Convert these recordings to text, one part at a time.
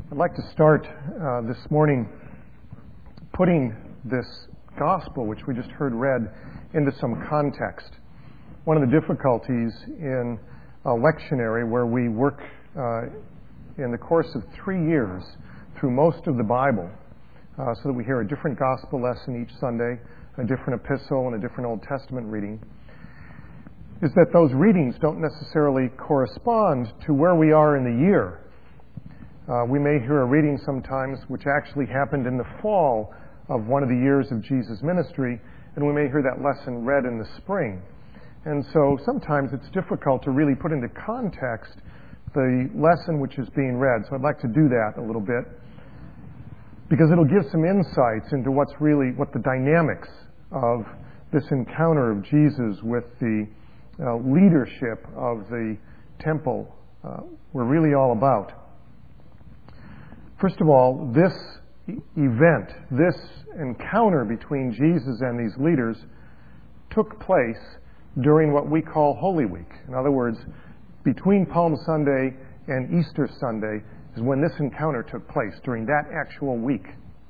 I'd like to start this morning putting this gospel, which we just heard read, into some context. One of the difficulties in a lectionary where we work in the course of 3 years through most of the Bible, so that we hear a different gospel lesson each Sunday, a different epistle, and a different Old Testament reading, is that those readings don't necessarily correspond to where we are in the year. We may hear a reading sometimes which actually happened in the fall of one of the years of Jesus' ministry, and we may hear that lesson read in the spring. And so sometimes it's difficult to really put into context the lesson which is being read. So I'd like to do that a little bit, because it'll give some insights into what the dynamics of this encounter of Jesus with the leadership of the temple were really all about. First of all, this event, this encounter between Jesus and these leaders took place during what we call Holy Week. In other words, between Palm Sunday and Easter Sunday is when this encounter took place, during that actual week.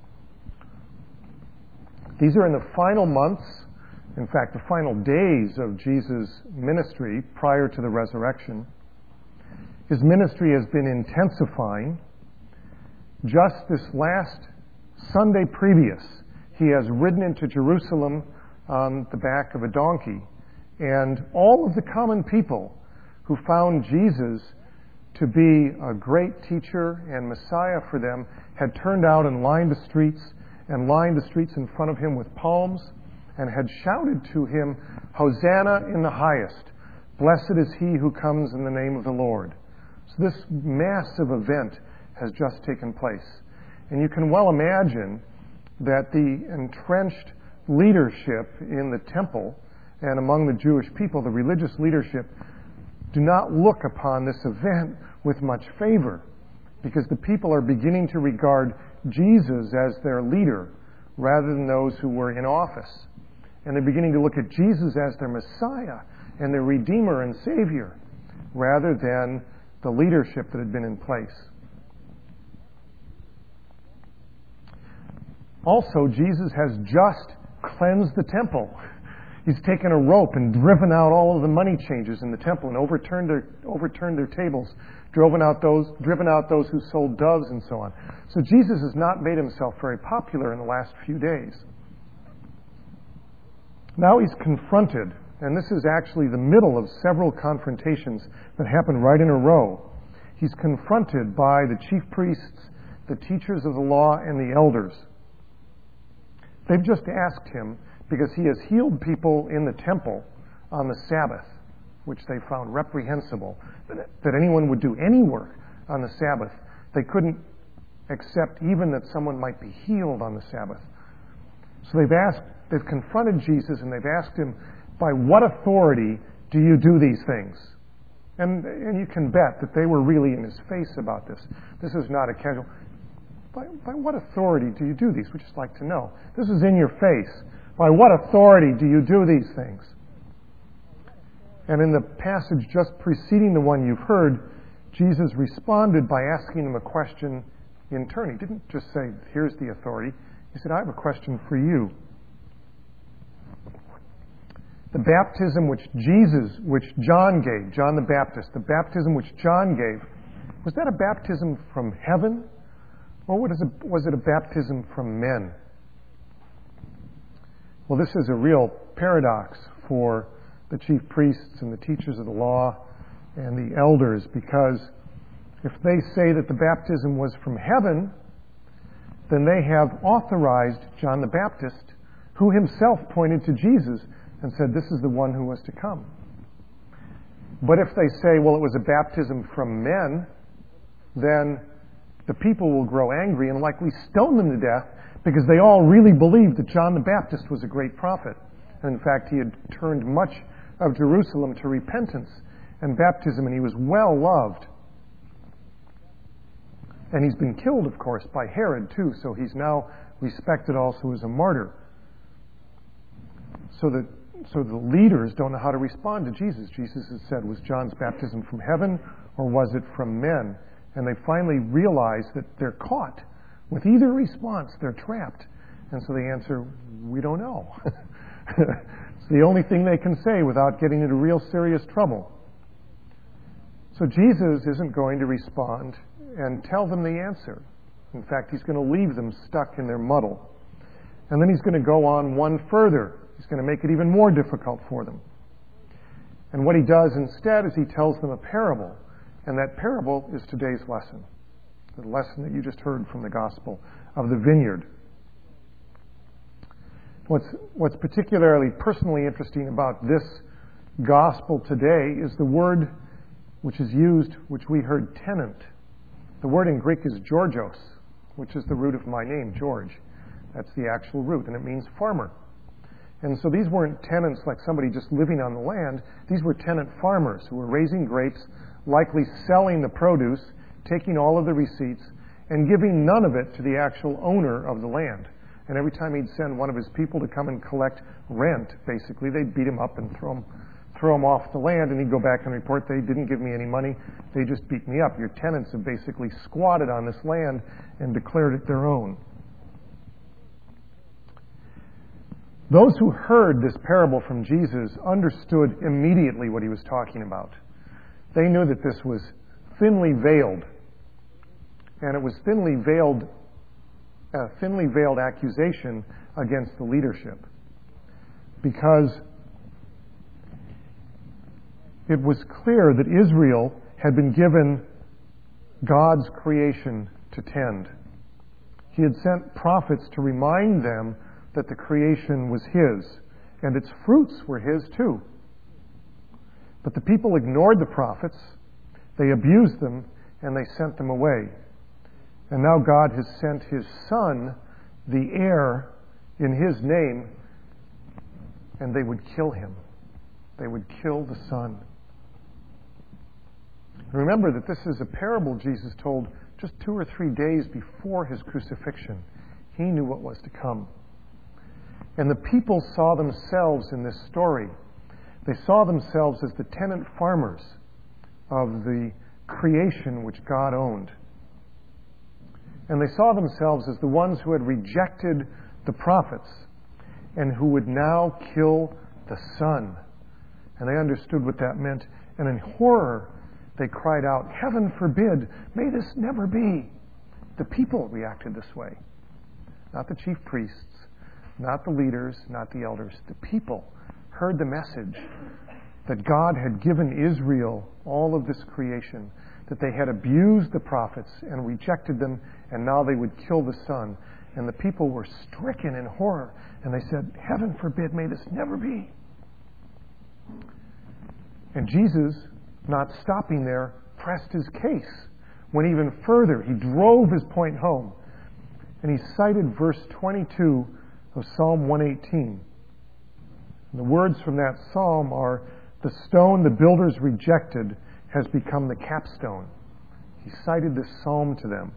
These are in the final months, in fact, the final days of Jesus' ministry prior to the resurrection. His ministry has been intensifying. Just this last Sunday previous, he has ridden into Jerusalem on the back of a donkey. And all of the common people who found Jesus to be a great teacher and Messiah for them had turned out and lined the streets in front of him with palms and had shouted to him, "Hosanna in the highest. Blessed is he who comes in the name of the Lord." So this massive event has just taken place. And you can well imagine that the entrenched leadership in the temple and among the Jewish people, the religious leadership, do not look upon this event with much favor, because the people are beginning to regard Jesus as their leader rather than those who were in office. And they're beginning to look at Jesus as their Messiah and their Redeemer and Savior rather than the leadership that had been in place. Also, Jesus has just cleansed the temple. He's taken a rope and driven out all of the money changers in the temple and overturned their tables, driven out those who sold doves and so on. So Jesus has not made himself very popular in the last few days. Now he's confronted, and this is actually the middle of several confrontations that happen right in a row. He's confronted by the chief priests, the teachers of the law, and the elders. They've just asked him, because he has healed people in the temple on the Sabbath, which they found reprehensible, that anyone would do any work on the Sabbath. They couldn't accept even that someone might be healed on the Sabbath. So they've confronted Jesus and they've asked him, by what authority do you do these things? And you can bet that they were really in his face about this. This is not a casual... By what authority do you do these? We'd just like to know. This is in your face. By what authority do you do these things? And in the passage just preceding the one you've heard, Jesus responded by asking them a question in turn. He didn't just say, "Here's the authority." He said, "I have a question for you. The baptism which John gave, John the Baptist, the baptism which John gave, was that a baptism from heaven? Or was it a baptism from men?" Well, this is a real paradox for the chief priests and the teachers of the law and the elders, because if they say that the baptism was from heaven, then they have authorized John the Baptist, who himself pointed to Jesus and said, "This is the one who was to come." But if they say, well, it was a baptism from men, then the people will grow angry and likely stone them to death, because they all really believed that John the Baptist was a great prophet. And in fact, he had turned much of Jerusalem to repentance and baptism, and he was well loved. And he's been killed, of course, by Herod too, so he's now respected also as a martyr. So the leaders don't know how to respond to Jesus. Jesus has said, was John's baptism from heaven or was it from men? And they finally realize that they're caught. With either response, they're trapped. And so they answer, we don't know. It's the only thing they can say without getting into real serious trouble. So Jesus isn't going to respond and tell them the answer. In fact, he's going to leave them stuck in their muddle. And then he's going to go on one further. He's going to make it even more difficult for them. And what he does instead is he tells them a parable. And that parable is today's lesson. The lesson that you just heard from the Gospel of the Vineyard. What's particularly personally interesting about this Gospel today is the word which is used, which we heard, tenant. The word in Greek is Georgios, which is the root of my name, George. That's the actual root, and it means farmer. And so these weren't tenants like somebody just living on the land. These were tenant farmers who were raising grapes, likely selling the produce, taking all of the receipts, and giving none of it to the actual owner of the land. And every time he'd send one of his people to come and collect rent, basically, they'd beat him up and throw him off the land, and he'd go back and report, they didn't give me any money, they just beat me up. Your tenants have basically squatted on this land and declared it their own. Those who heard this parable from Jesus understood immediately what he was talking about. They knew that this was thinly veiled, and it was a thinly veiled accusation against the leadership, because it was clear that Israel had been given God's creation to tend. He had sent prophets to remind them that the creation was his, and its fruits were his too. But the people ignored the prophets, they abused them, and they sent them away. And now God has sent his Son, the heir, in his name, and they would kill him. They would kill the Son. Remember that this is a parable Jesus told just 2 or 3 days before his crucifixion. He knew what was to come. And the people saw themselves in this story. They saw themselves as the tenant farmers of the creation which God owned. And they saw themselves as the ones who had rejected the prophets and who would now kill the Son. And they understood what that meant. And in horror, they cried out, "Heaven forbid, may this never be." The people reacted this way. Not the chief priests, not the leaders, not the elders. The people heard the message that God had given Israel all of this creation, that they had abused the prophets and rejected them, and now they would kill the Son. And the people were stricken in horror, and they said, "Heaven forbid, may this never be." And Jesus, not stopping there, pressed his case. Went even further. He drove his point home. And he cited verse 22 of Psalm 118. And the words from that psalm are, "The stone the builders rejected has become the capstone." He cited this psalm to them.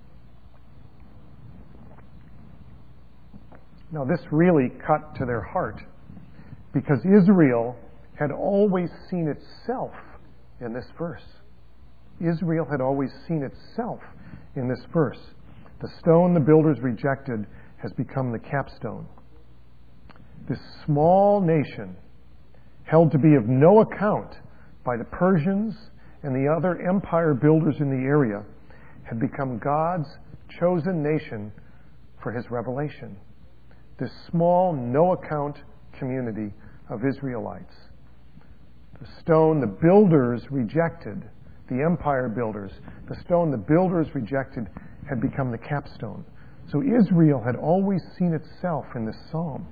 Now this really cut to their heart, because Israel had always seen itself in this verse. Israel had always seen itself in this verse. The stone the builders rejected has become the capstone. This small nation, held to be of no account by the Persians and the other empire builders in the area, had become God's chosen nation for his revelation. This small, no-account community of Israelites. The stone the builders rejected, the empire builders, the stone the builders rejected had become the capstone. So Israel had always seen itself in this psalm.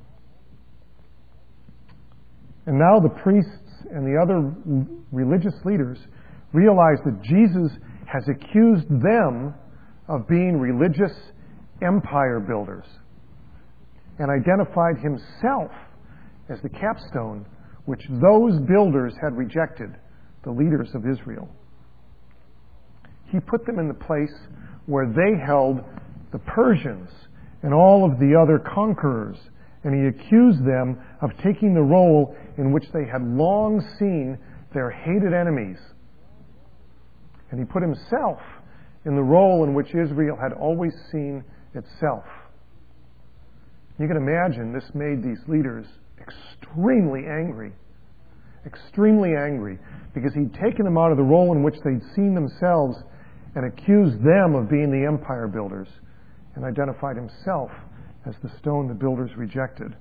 And now the priests and the other religious leaders realize that Jesus has accused them of being religious empire builders and identified himself as the capstone which those builders had rejected, the leaders of Israel. He put them in the place where they held the Persians and all of the other conquerors, and he accused them of taking the role in which they had long seen their hated enemies. And he put himself in the role in which Israel had always seen itself. You can imagine this made these leaders extremely angry, because he'd taken them out of the role in which they'd seen themselves and accused them of being the empire builders and identified himself as the stone the builders rejected.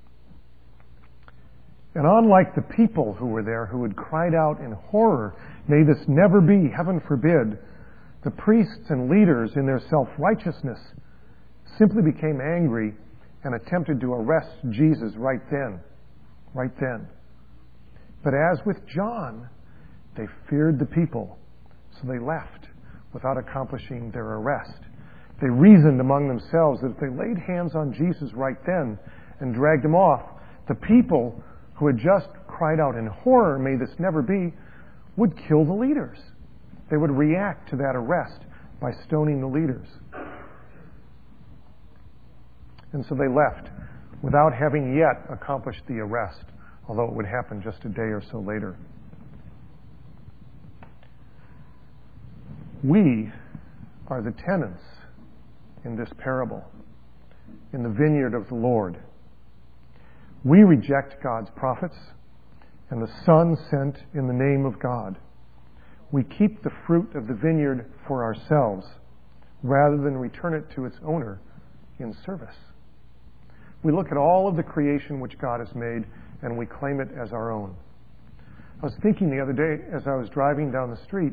And unlike the people who were there who had cried out in horror, "May this never be, heaven forbid," the priests and leaders in their self-righteousness simply became angry and attempted to arrest Jesus right then. But as with John, they feared the people, so they left without accomplishing their arrest. They reasoned among themselves that if they laid hands on Jesus right then and dragged him off, the people who had just cried out in horror, "May this never be," would kill the leaders. They would react to that arrest by stoning the leaders. And so they left without having yet accomplished the arrest, although it would happen just a day or so later. We are the tenants in this parable, in the vineyard of the Lord. We reject God's prophets and the Son sent in the name of God. We keep the fruit of the vineyard for ourselves rather than return it to its owner in service. We look at all of the creation which God has made and we claim it as our own. I was thinking the other day as I was driving down the street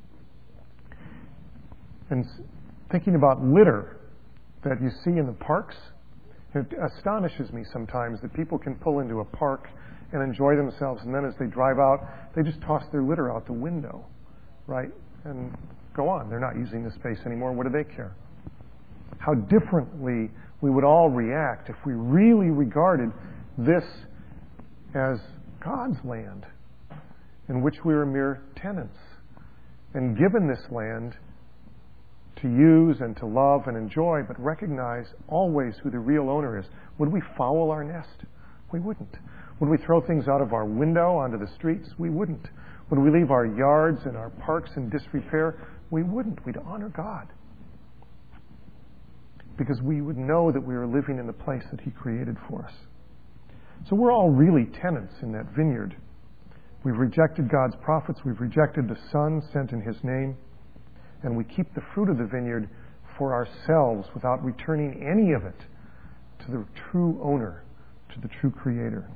and thinking about litter that you see in the parks. It astonishes me sometimes that people can pull into a park and enjoy themselves, and then as they drive out, they just toss their litter out the window, right? And go on. They're not using the space anymore. What do they care? How differently we would all react if we really regarded this as God's land, in which we are mere tenants, and given this land to use and to love and enjoy, but recognize always who the real owner is. Would we foul our nest? We wouldn't. Would we throw things out of our window onto the streets? We wouldn't. Would we leave our yards and our parks in disrepair? We wouldn't. We'd honor God, because we would know that we are living in the place that He created for us. So we're all really tenants in that vineyard. We've rejected God's prophets. We've rejected the Son sent in His name. And we keep the fruit of the vineyard for ourselves without returning any of it to the true owner, to the true Creator.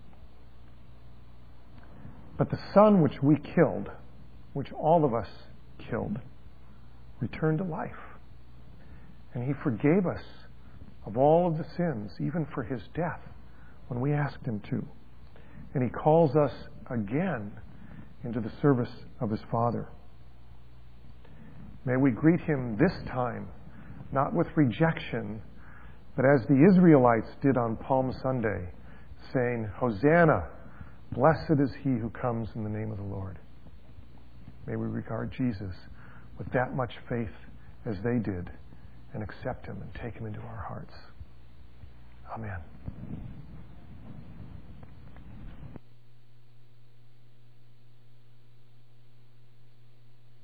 But the Son which we killed, which all of us killed, returned to life. And He forgave us of all of the sins, even for His death, when we asked Him to. And He calls us again into the service of His Father. May we greet Him this time, not with rejection, but as the Israelites did on Palm Sunday, saying, "Hosanna, blessed is He who comes in the name of the Lord." May we regard Jesus with that much faith as they did and accept Him and take Him into our hearts. Amen.